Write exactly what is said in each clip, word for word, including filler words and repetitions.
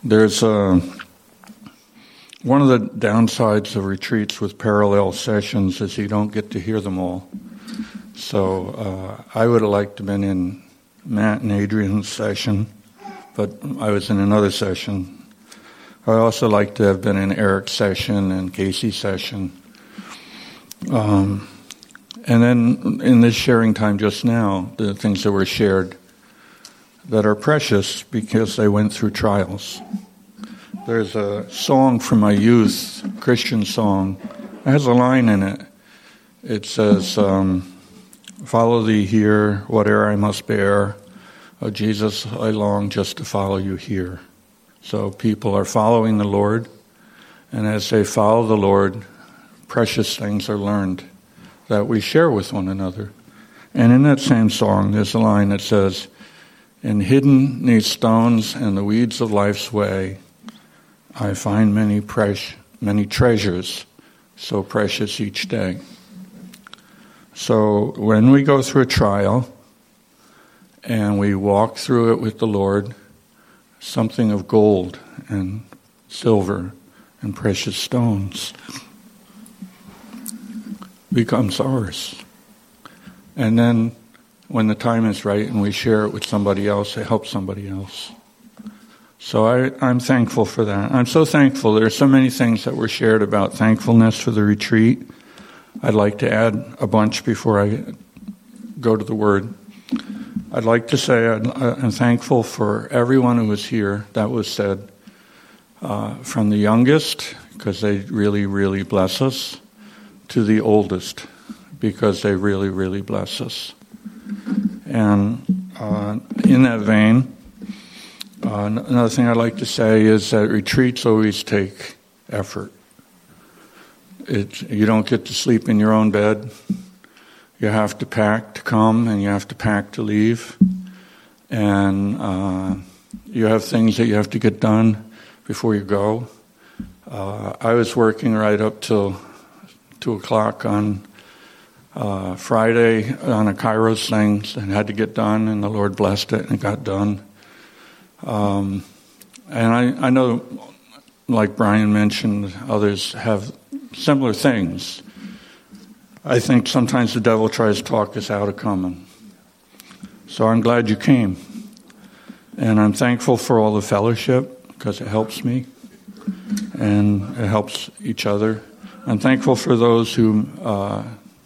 There's uh, one of the downsides of retreats with parallel sessions is you don't get to hear them all. So uh, I would have liked to have been in Matt and Adrian's session, but I was in another session. I also like to have been in Eric's session and Casey's session. Um, and then in this sharing time just now, the things that were shared that are precious because they went through trials. There's a song from my youth, Christian song. It has a line in it. It says, um, follow thee here, whate'er I must bear. Oh, Jesus, I long just to follow you here. So people are following the Lord, and as they follow the Lord, precious things are learned that we share with one another. And in that same song, there's a line that says, and hidden 'neath stones and the weeds of life's way, I find many precious, many treasures, so precious each day. So when we go through a trial and we walk through it with the Lord, something of gold and silver and precious stones becomes ours. And then when the time is right and we share it with somebody else, it helps somebody else. So I, I'm thankful for that. I'm so thankful. There are so many things that were shared about thankfulness for the retreat. I'd like to add a bunch before I go to the Word. I'd like to say I'm thankful for everyone who was here. That was said. Uh, from the youngest, because they really, really bless us, to the oldest, because they really, really bless us. And uh, in that vein, uh, another thing I'd like to say is that retreats always take effort. It, you don't get to sleep in your own bed. You have to pack to come, and you have to pack to leave. And uh, you have things that you have to get done before you go. Uh, I was working right up till two o'clock on uh, Friday on a Kairos thing and had to get done, and the Lord blessed it and it got done. Um, and I, I know, like Brian mentioned, others have similar things. I think sometimes the devil tries to talk us out of coming. So I'm glad you came. And I'm thankful for all the fellowship because it helps me and it helps each other. I'm thankful for those who uh,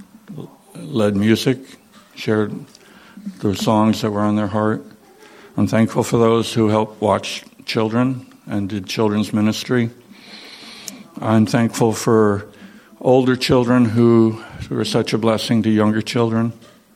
led music, shared the songs that were on their heart. I'm thankful for those who helped watch children and did children's ministry. I'm thankful for older children who were such a blessing to younger children.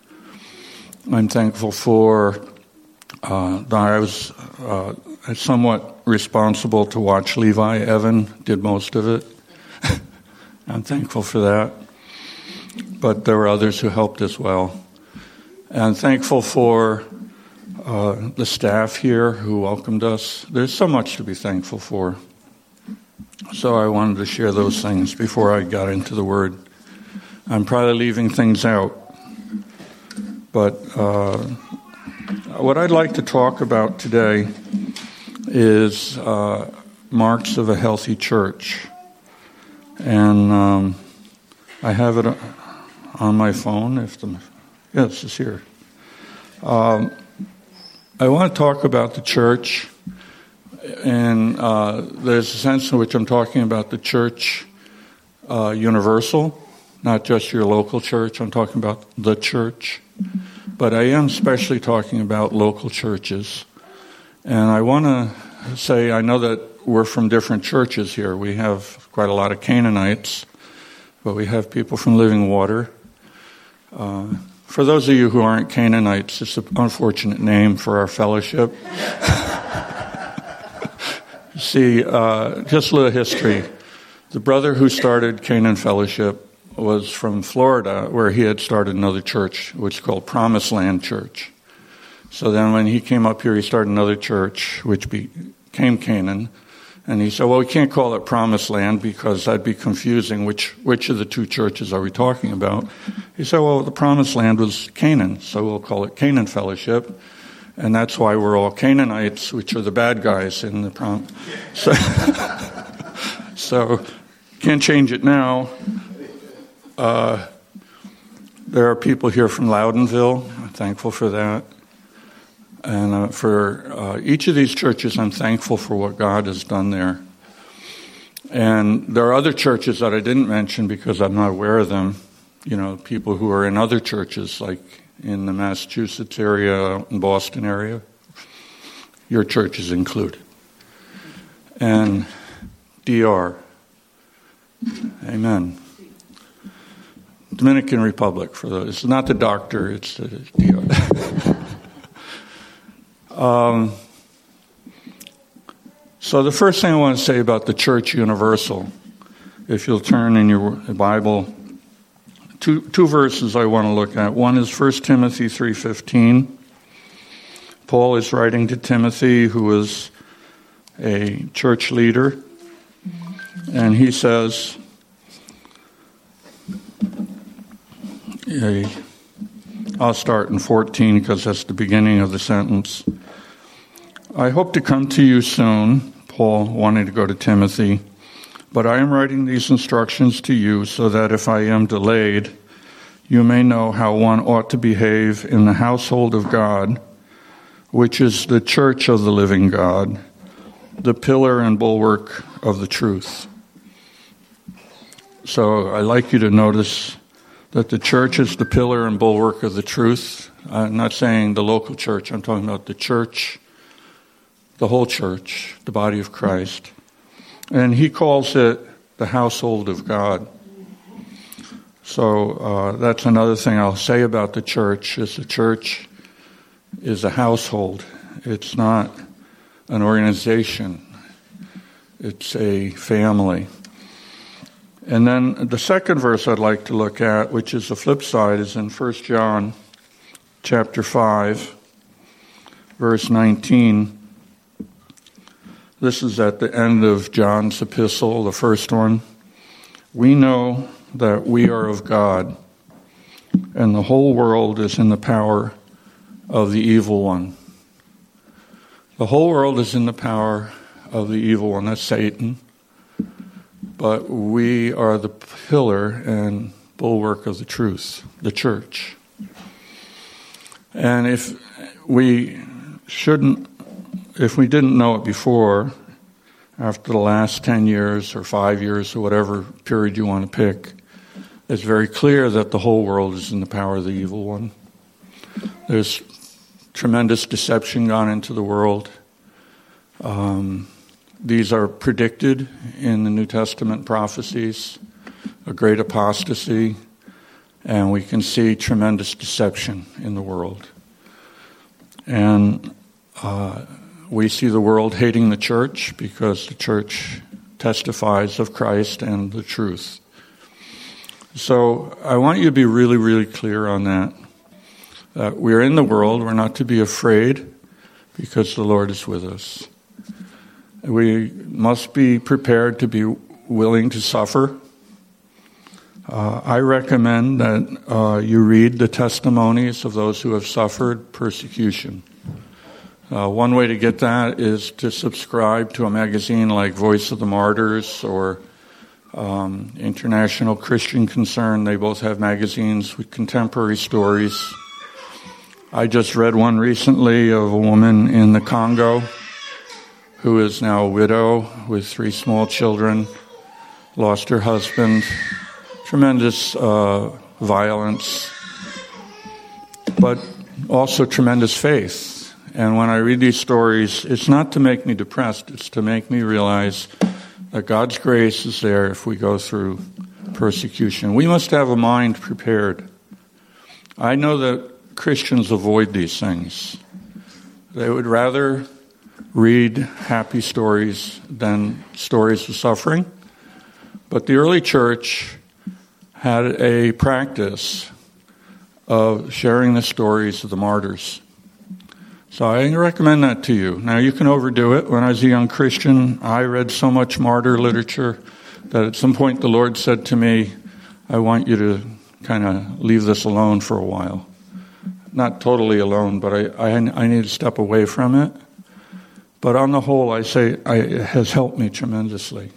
I'm thankful for, uh, I was uh, somewhat responsible to watch Levi. Evan did most of it. I'm thankful for that. But there were others who helped as well. And I'm thankful for uh, the staff here who welcomed us. There's so much to be thankful for. So I wanted to share those things before I got into the Word. I'm probably leaving things out. But uh, what I'd like to talk about today is uh, marks of a healthy church. And um, I have it on my phone. If the yes, it's here. Um, I want to talk about the church. And uh, there's a sense in which I'm talking about the church uh, universal, not just your local church. I'm talking about the church. But I am especially talking about local churches. And I want to say, I know that we're from different churches here. We have quite a lot of Canaanites, but we have people from Living Water. Uh, for those of you who aren't Canaanites, it's an unfortunate name for our fellowship. See, uh, just a little history. The brother who started Canaan Fellowship was from Florida, where he had started another church, which is called Promised Land Church. So then when he came up here, he started another church, which became Canaan. And he said, well, we can't call it Promised Land because that'd be confusing. Which which of the two churches are we talking about? He said, well, the Promised Land was Canaan, so we'll call it Canaan Fellowship. And that's why we're all Canaanites, which are the bad guys in the prom. So, so can't change it now. Uh, there are people here from Loudonville. I'm thankful for that. And uh, for uh, each of these churches, I'm thankful for what God has done there. And there are other churches that I didn't mention because I'm not aware of them. You know, people who are in other churches, like in the Massachusetts area, in Boston area. Your church is included. And D R. Amen. Dominican Republic, for those. It's not the doctor, it's the D R. um, so the first thing I want to say about the Church Universal, if you'll turn in your Bible, two, two verses I want to look at. One is First Timothy three fifteen. Paul is writing to Timothy, who is a church leader, and he says, I'll start in fourteen because that's the beginning of the sentence. I hope to come to you soon, Paul wanting to go to Timothy, but I am writing these instructions to you so that if I am delayed, you may know how one ought to behave in the household of God, which is the church of the living God, the pillar and bulwark of the truth. So I'd like you to notice that the church is the pillar and bulwark of the truth. I'm not saying the local church, I'm talking about the church, the whole church, the body of Christ. And he calls it the household of God. So uh, that's another thing I'll say about the church, is the church is a household. It's not an organization. It's a family. And then the second verse I'd like to look at, which is the flip side, is in First John chapter five, verse nineteen. This is at the end of John's epistle, the first one. We know that we are of God, and the whole world is in the power of the evil one. The whole world is in the power of the evil one. That's Satan. But we are the pillar and bulwark of the truth, the church. And if we shouldn't, if we didn't know it before, after the last ten years or five years or whatever period you want to pick, it's very clear that the whole world is in the power of the evil one. There's tremendous deception gone into the world. Um, these are predicted in the New Testament prophecies, a great apostasy, and we can see tremendous deception in the world. And uh, we see the world hating the church because the church testifies of Christ and the truth. So I want you to be really, really clear on that. That we're in the world, we're not to be afraid because the Lord is with us. We must be prepared to be willing to suffer. Uh, I recommend that uh, you read the testimonies of those who have suffered persecution. Uh, one way to get that is to subscribe to a magazine like Voice of the Martyrs or um, International Christian Concern. They both have magazines with contemporary stories. I just read one recently of a woman in the Congo who is now a widow with three small children, lost her husband, tremendous uh, violence, but also tremendous faith. And when I read these stories, it's not to make me depressed, it's to make me realize that God's grace is there if we go through persecution. We must have a mind prepared. I know that Christians avoid these things. They would rather read happy stories than stories of suffering. But the early church had a practice of sharing the stories of the martyrs. So I recommend that to you. Now, you can overdo it. When I was a young Christian, I read so much martyr literature that at some point the Lord said to me, I want you to kind of leave this alone for a while. not totally alone, but I, I, I need to step away from it. But on the whole, I say I, it has helped me tremendously.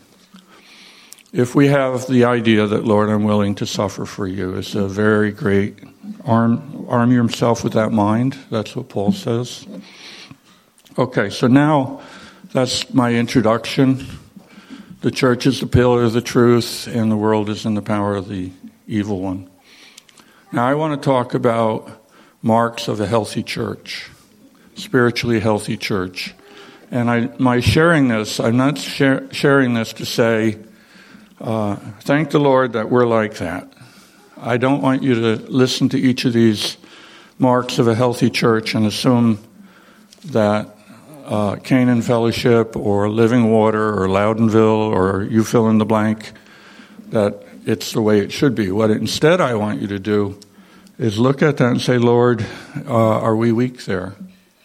If we have the idea that, Lord, I'm willing to suffer for you, it's a very great, arm, arm yourself with that mind. That's what Paul says. Okay, so now that's my introduction. The church is the pillar of the truth, and the world is in the power of the evil one. Now I want to talk about marks of a healthy church, spiritually healthy church. And I, my sharing this, I'm not share, sharing this to say, uh, thank the Lord that we're like that. I don't want you to listen to each of these marks of a healthy church and assume that uh, Canaan Fellowship or Living Water or Loudonville or you fill in the blank, that it's the way it should be. What instead I want you to do is look at that and say, Lord, uh, are we weak there?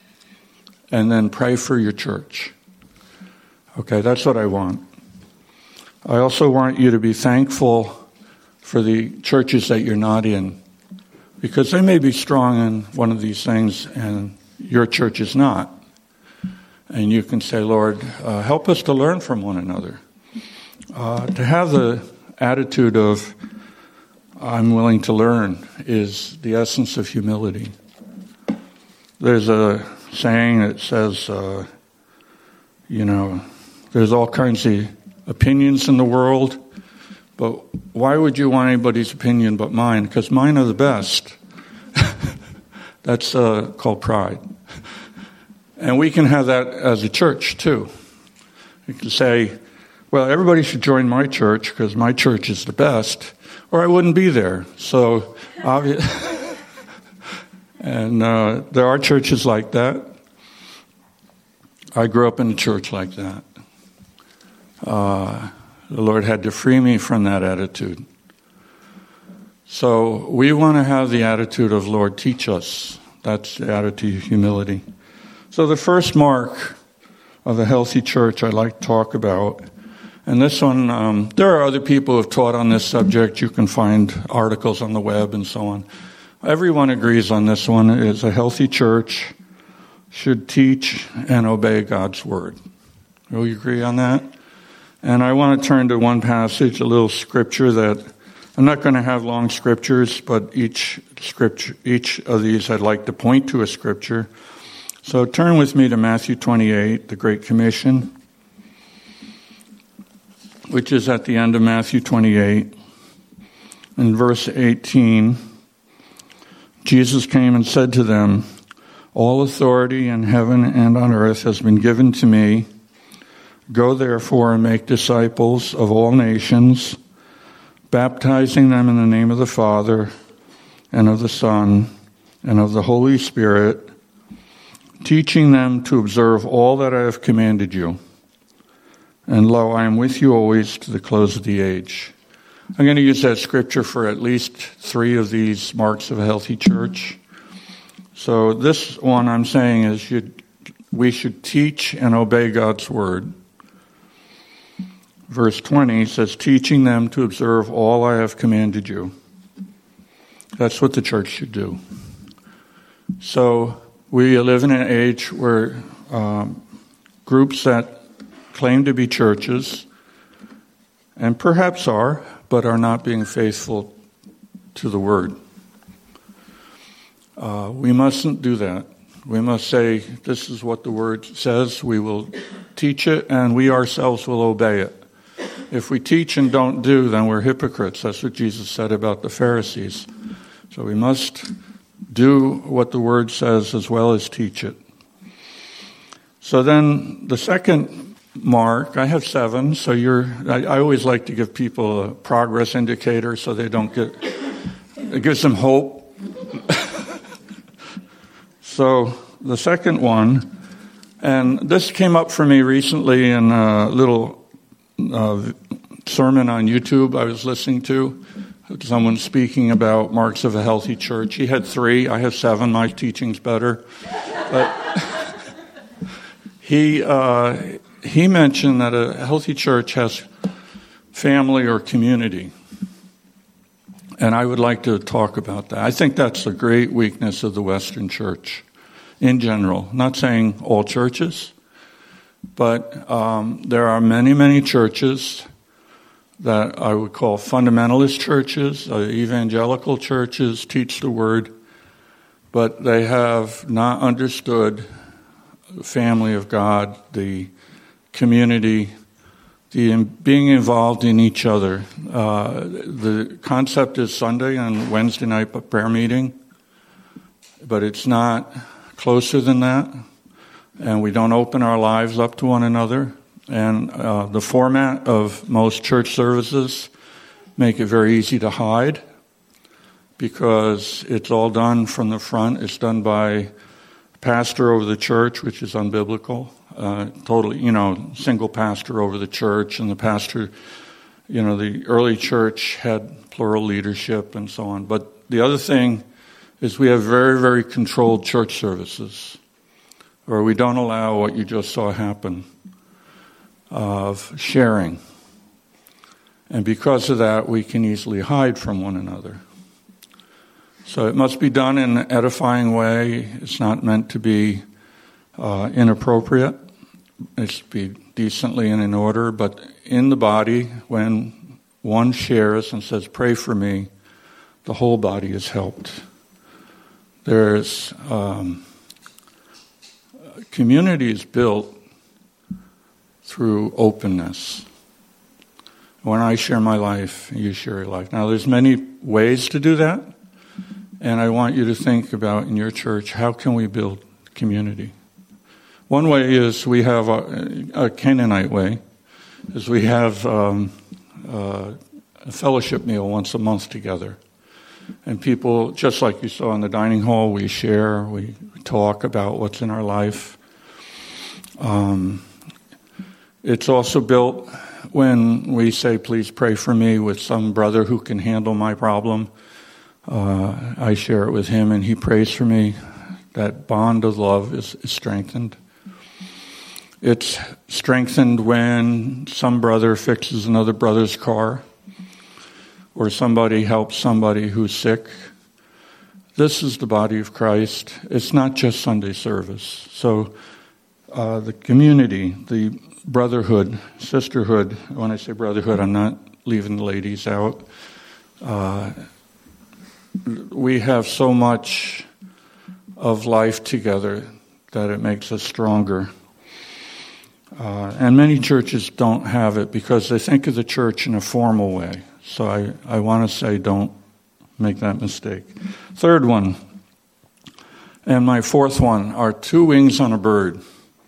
And then pray for your church. Okay, that's what I want. I also want you to be thankful for the churches that you're not in, because they may be strong in one of these things and your church is not. And you can say, Lord, uh, help us to learn from one another. Uh, to have the attitude of, I'm willing to learn, is the essence of humility. There's a saying that says, uh, you know, there's all kinds of opinions in the world, but why would you want anybody's opinion but mine? Because mine are the best. That's uh, called pride. And we can have that as a church, too. You can say, well, everybody should join my church because my church is the best, or I wouldn't be there. So, obviously... And uh, there are churches like that. I grew up in a church like that. Uh, the Lord had to free me from that attitude. So we want to have the attitude of, Lord, teach us. That's the attitude of humility. So the first mark of a healthy church I'd like to talk about, and this one, um, there are other people who have taught on this subject. You can find articles on the web and so on. Everyone agrees on this one, is a healthy church should teach and obey God's word. Will you agree on that? And I want to turn to one passage, a little scripture that, I'm not going to have long scriptures, but each scripture, each of these I'd like to point to a scripture. So turn with me to Matthew twenty-eight, the Great Commission, which is at the end of Matthew twenty-eight. In verse eighteen, Jesus came and said to them, all authority in heaven and on earth has been given to me. Go therefore and make disciples of all nations, baptizing them in the name of the Father and of the Son and of the Holy Spirit, teaching them to observe all that I have commanded you. And lo, I am with you always to the close of the age. I'm going to use that scripture for at least three of these marks of a healthy church. So this one I'm saying is you, we should teach and obey God's word. Verse twenty says, teaching them to observe all I have commanded you. That's what the church should do. So we live in an age where um, groups that claim to be churches, and perhaps are, but are not being faithful to the word. Uh, we mustn't do that. We must say, this is what the word says, we will teach it, and we ourselves will obey it. If we teach and don't do, then we're hypocrites. That's what Jesus said about the Pharisees. So we must do what the word says as well as teach it. So then the second mark, I have seven, so you're, I, I always like to give people a progress indicator so they don't get, it gives them hope. So the second one, and this came up for me recently in a little uh, sermon on YouTube I was listening to. Someone speaking about marks of a healthy church. He had three. I have seven. My teaching's better. But he uh, he mentioned that a healthy church has family or community. And I would like to talk about that. I think that's a great weakness of the Western church in general. Not saying all churches, but um, there are many, many churches that I would call fundamentalist churches, uh, evangelical churches, teach the word, but they have not understood the family of God, the community, the in, being involved in each other. Uh, the concept is Sunday and Wednesday night prayer meeting, but it's not closer than that, and we don't open our lives up to one another. And uh, the format of most church services make it very easy to hide because it's all done from the front. It's done by pastor over the church, which is unbiblical. Uh, totally, you know, single pastor over the church, and the pastor, you know, the early church had plural leadership and so on. But the other thing is we have very, very controlled church services where we don't allow what you just saw happen of sharing. And because of that, we can easily hide from one another. So it must be done in an edifying way. It's not meant to be uh, inappropriate. It should be decently and in order. But in the body, when one shares and says, pray for me, the whole body is helped. There's um, community is built through openness. When I share my life, you share your life. Now, there's many ways to do that, and I want you to think about in your church, how can we build community? One way is we have a, a Canaanite way, is we have um, uh, a fellowship meal once a month together. And people, just like you saw in the dining hall, we share, we talk about what's in our life. Um, it's also built when we say, please pray for me with some brother who can handle my problem. Uh, I share it with him and he prays for me. That bond of love is, is strengthened. It's strengthened when some brother fixes another brother's car, or somebody helps somebody who's sick. This is the body of Christ. It's not just Sunday service. So uh, the community, the brotherhood, sisterhood, when I say brotherhood, I'm not leaving the ladies out. Uh, we have so much of life together that it makes us stronger. Uh, and many churches don't have it because they think of the church in a formal way. So I, I want to say don't make that mistake. Third one, and my fourth one, are two wings on a bird.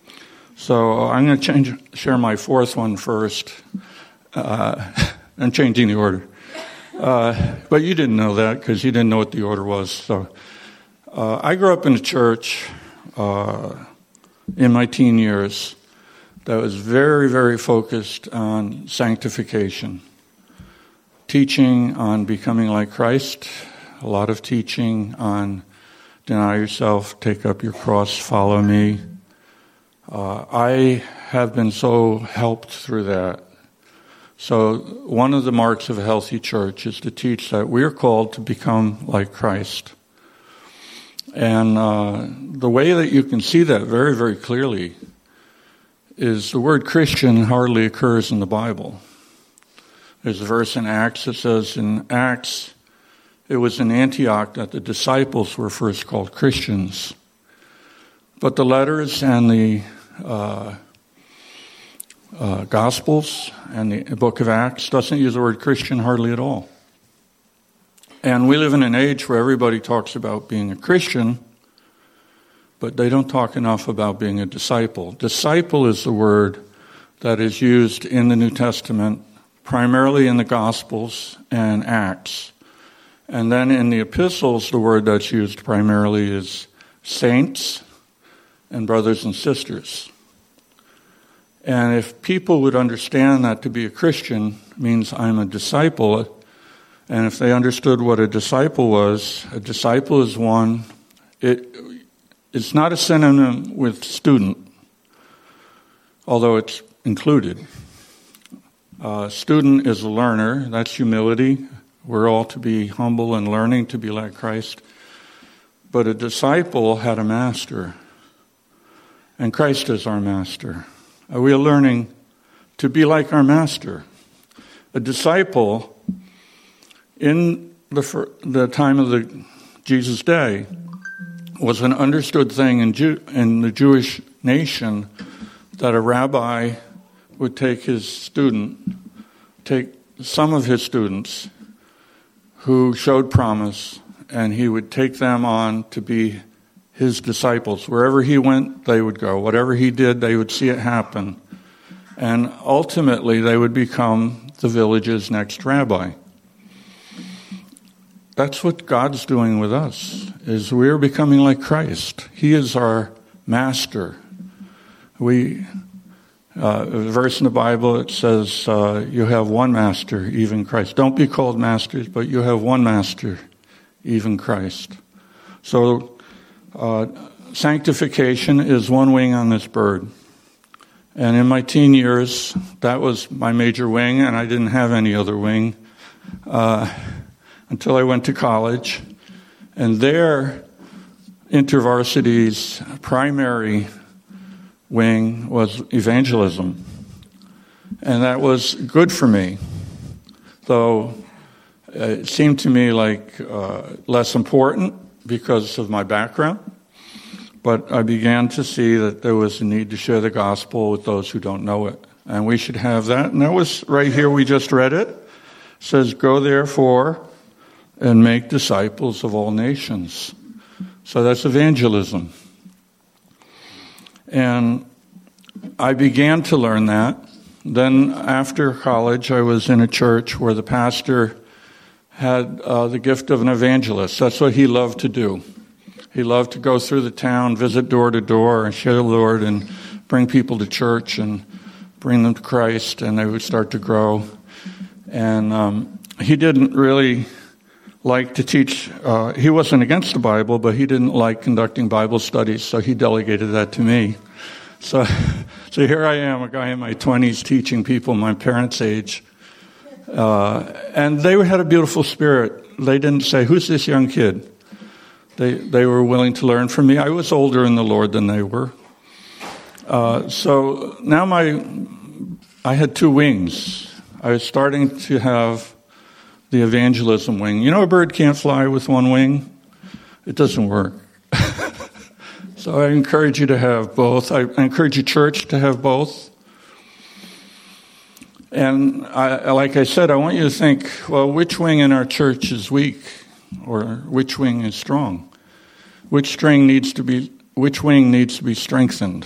So I'm going to change, share my fourth one first. Uh, I'm changing the order. Uh, but you didn't know that because you didn't know what the order was. So uh, I grew up in a church uh, in my teen years that was very, very focused on sanctification. Teaching on becoming like Christ, a lot of teaching on deny yourself, take up your cross, follow me. Uh, I have been so helped through that. So one of the marks of a healthy church is to teach that we're called to become like Christ. And uh, the way that you can see that very, very clearly is the word Christian hardly occurs in the Bible. There's a verse in Acts that says in Acts, it was in Antioch that the disciples were first called Christians. But the letters and the uh, uh, Gospels and the book of Acts doesn't use the word Christian hardly at all. And we live in an age where everybody talks about being a Christian, but they don't talk enough about being a disciple. Disciple is the word that is used in the New Testament primarily in the Gospels and Acts. And then in the epistles, the word that's used primarily is saints and brothers and sisters. And if people would understand that to be a Christian means I'm a disciple, and if they understood what a disciple was, a disciple is one, it, it's not a synonym with student, although it's included. Uh, student is a learner, that's humility. We're all to be humble and learning to be like Christ. But a disciple had a master, and Christ is our master. We are learning to be like our master. A disciple in the, the time of the Jesus' day was an understood thing in, Jew, in the Jewish nation, that a rabbi would take his student, take some of his students who showed promise, and he would take them on to be his disciples. Wherever he went, they would go. Whatever he did, they would see it happen. And ultimately, they would become the village's next rabbi. That's what God's doing with us, is we're becoming like Christ. He is our master. We, uh, a verse in the Bible, it says, uh, you have one master, even Christ. Don't be called masters, but you have one master, even Christ. So, uh, sanctification is one wing on this bird. And in my teen years, that was my major wing, and I didn't have any other wing uh, until I went to college. And there, InterVarsity's primary wing was evangelism. And that was good for me, though it seemed to me like uh, less important because of my background. But I began to see that there was a need to share the gospel with those who don't know it. And we should have that. And that was right here, we just read it. It says, go therefore and make disciples of all nations. So that's evangelism. And I began to learn that. Then after college, I was in a church where the pastor had uh, the gift of an evangelist. That's what he loved to do. He loved to go through the town, visit door to door, and share the Lord, and bring people to church and bring them to Christ, and they would start to grow. And um, he didn't really like to teach. Uh, he wasn't against the Bible, but he didn't like conducting Bible studies, so he delegated that to me. So, so here I am, a guy in my twenties, teaching people my parents' age. Uh, and they had a beautiful spirit. They didn't say, who's this young kid? They they were willing to learn from me. I was older in the Lord than they were. Uh, so now my I had two wings. I was starting to have the evangelism wing. You know, a bird can't fly with one wing. It doesn't work. So I encourage you to have both. I encourage your church to have both. And I, like I said, I want you to think, well, which wing in our church is weak, or which wing is strong? Which string needs to be, which wing needs to be strengthened?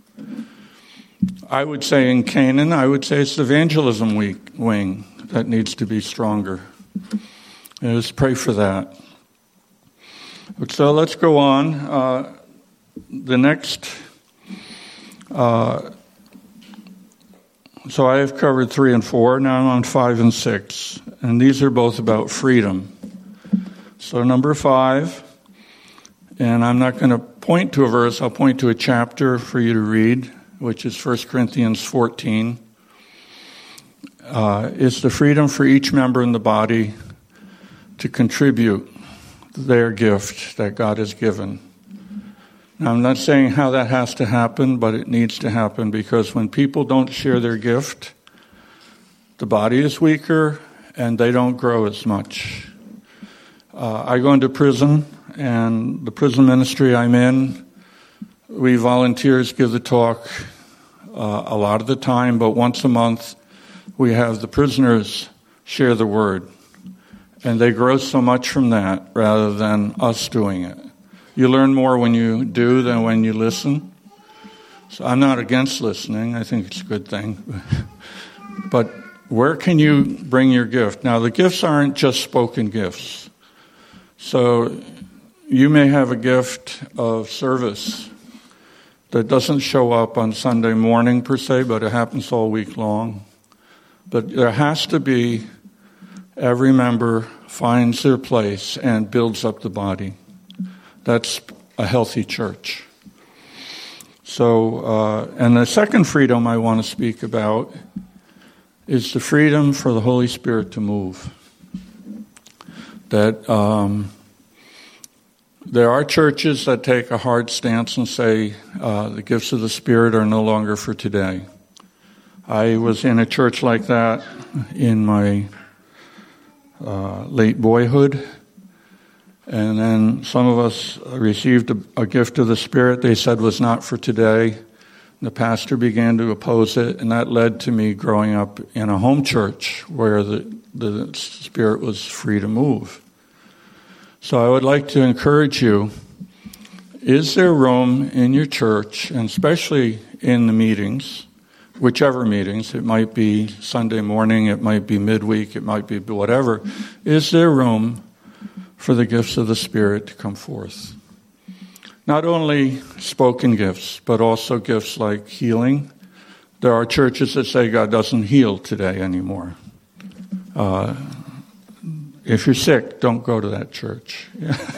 I would say in Canaan, I would say it's the evangelism weak wing that needs to be stronger. And let's pray for that. So let's go on. Uh, the next, uh, so I have covered three and four. Now I'm on five and six. And these are both about freedom. So number five, and I'm not going to point to a verse, I'll point to a chapter for you to read, which is First Corinthians fourteen. Uh, it's the freedom for each member in the body to contribute their gift that God has given. Now, I'm not saying how that has to happen, but it needs to happen, because when people don't share their gift, the body is weaker and they don't grow as much. Uh, I go into prison, and the prison ministry I'm in, we volunteers give the talk uh, a lot of the time, but once a month we have the prisoners share the word. And they grow so much from that rather than us doing it. You learn more when you do than when you listen. So I'm not against listening. I think it's a good thing. But where can you bring your gift? Now, the gifts aren't just spoken gifts. So you may have a gift of service that doesn't show up on Sunday morning per se, but it happens all week long. But there has to be, every member finds their place and builds up the body. That's a healthy church. So, uh, and the second freedom I want to speak about is the freedom for the Holy Spirit to move. that um, there are churches that take a hard stance and say uh, the gifts of the Spirit are no longer for today. I was in a church like that in my uh, late boyhood, and then some of us received a, a gift of the Spirit they said was not for today. The pastor began to oppose it, and that led to me growing up in a home church where the, the Spirit was free to move. So I would like to encourage you, is there room in your church, and especially in the meetings, whichever meetings, it might be Sunday morning, it might be midweek, it might be whatever, is there room for the gifts of the Spirit to come forth? Not only spoken gifts, but also gifts like healing. There are churches that say God doesn't heal today anymore. Uh, if you're sick, don't go to that church.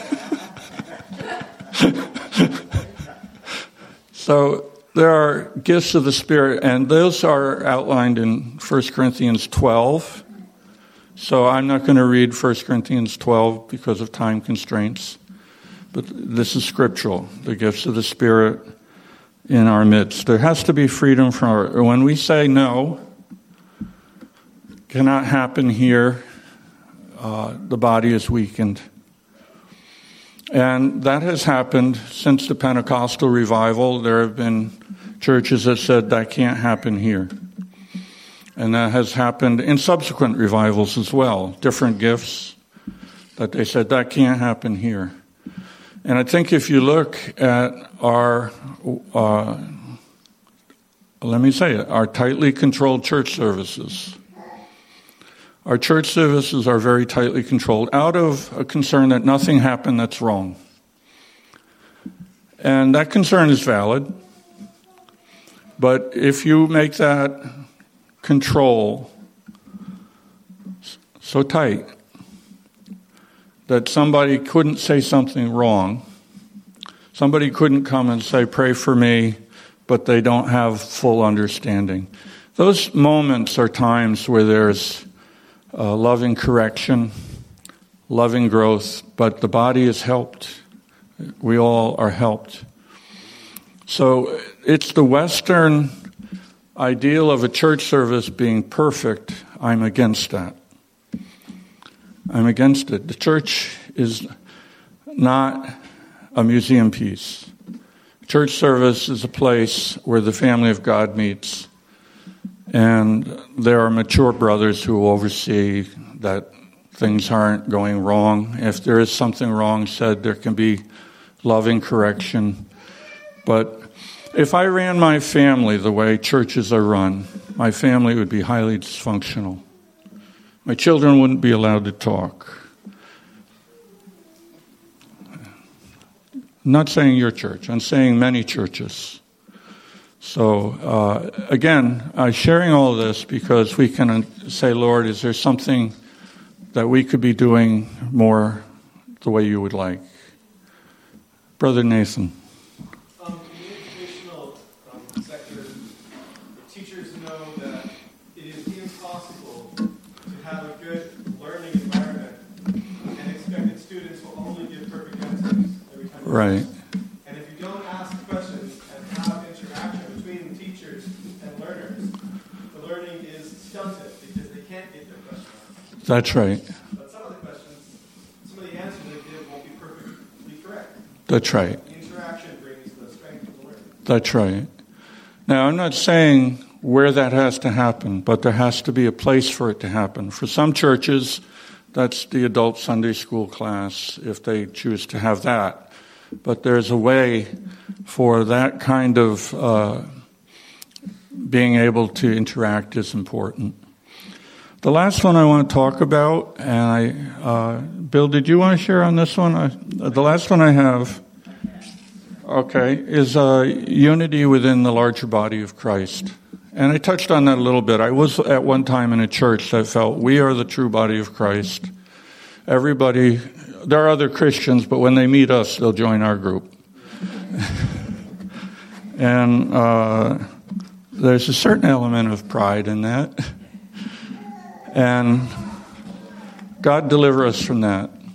So there are gifts of the Spirit, and those are outlined in First Corinthians twelve. So I'm not going to read First Corinthians twelve because of time constraints. But this is scriptural, the gifts of the Spirit in our midst. There has to be freedom from our, when we say no, cannot happen here, uh, the body is weakened. And that has happened since the Pentecostal revival. There have been churches that said that can't happen here. And that has happened in subsequent revivals as well. Different gifts that they said that can't happen here. And I think if you look at our, uh, let me say it, our tightly controlled church services, our church services are very tightly controlled out of a concern that nothing happened that's wrong. And that concern is valid. But if you make that control so tight that somebody couldn't say something wrong, somebody couldn't come and say, pray for me, but they don't have full understanding. Those moments are times where there's uh, loving correction, loving growth, but the body is helped. We all are helped. So it's the Western ideal of a church service being perfect. I'm against that. I'm against it. The church is not a museum piece. Church service is a place where the family of God meets, and there are mature brothers who oversee that things aren't going wrong. If there is something wrong said, there can be loving correction. But if I ran my family the way churches are run, my family would be highly dysfunctional. My children wouldn't be allowed to talk. I'm not saying your church. I'm saying many churches. So, uh, again, I'm sharing all of this because we can say, Lord, is there something that we could be doing more the way you would like? Brother Nathan. Um, in the educational um, sector, teachers know that it is impossible to have a good learning environment and expect that students will only give perfect answers every time. Right. And if you don't ask questions and have interaction between the teachers and learners, the learning is stunted because they can't get their questions. That's right. But some of the questions, some of the answers they give won't be perfectly correct. That's right. The interaction brings the strength of the learning. That's right. Now, I'm not saying where that has to happen, but there has to be a place for it to happen. For some churches, that's the adult Sunday school class, if they choose to have that. But there's a way for that kind of uh, being able to interact is important. The last one I want to talk about, and I, uh, Bill, did you want to share on this one? I, the last one I have, okay, is uh, unity within the larger body of Christ. And I touched on that a little bit. I was at one time in a church that felt we are the true body of Christ. Everybody, there are other Christians, but when they meet us, they'll join our group. And uh, there's a certain element of pride in that. And God deliver us from that.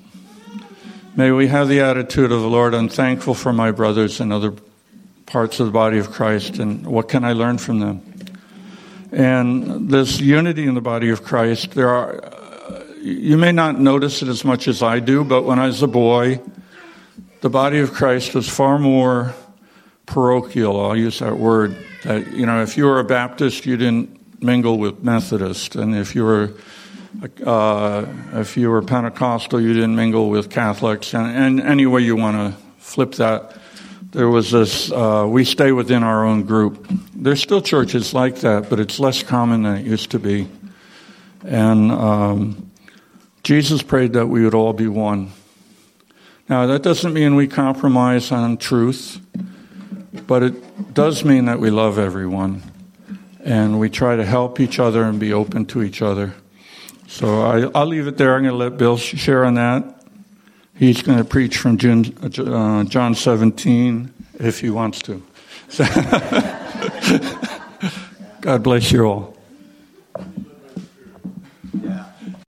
May we have the attitude of the Lord, I'm thankful for my brothers in other parts of the body of Christ, and what can I learn from them? And this unity in the body of Christ, there are, uh, you may not notice it as much as I do, but when I was a boy, the body of Christ was far more parochial, I'll use that word. That, you know, if you were a Baptist, you didn't mingle with Methodist, and if you were uh, if you were Pentecostal, you didn't mingle with Catholics, and, and any way you want to flip that. There was this, uh, we stay within our own group. There's still churches like that, but it's less common than it used to be. And um, Jesus prayed that we would all be one. Now, that doesn't mean we compromise on truth, but it does mean that we love everyone. And we try to help each other and be open to each other. So I, I'll leave it there. I'm going to let Bill share on that. He's going to preach from June, uh, John seventeen, if he wants to. God bless you all.